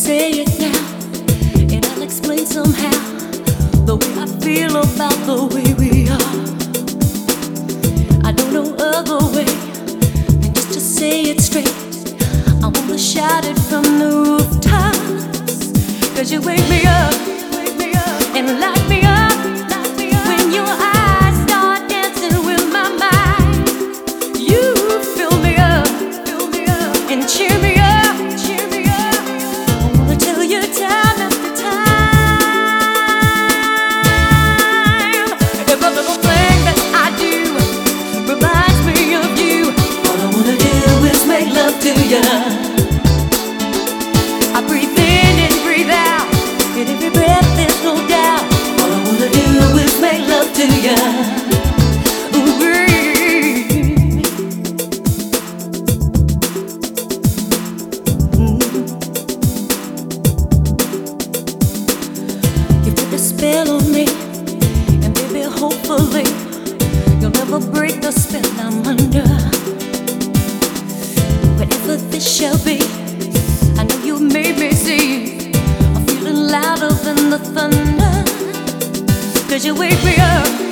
say it now, and I'll explain somehow the way I feel about the way we are. I don't know other way than just to say it straight. I wanna shout it from the rooftops, 'cause you wake me up and light me up when your eyes start dancing with my mind. You fill me up and cheer me up. I wanna tell you time after time, every little thing that I do reminds me of you. All I wanna do is make love to you. I breathe in and breathe out, and every breath there's no doubt. All I wanna do is make love to you. Ooh, you put a spell on me, and baby, hopefully you'll never break the spell I'm under. Whatever this shall be, I know you made me see. I'm feeling louder than the thunder, 'cause you wake me up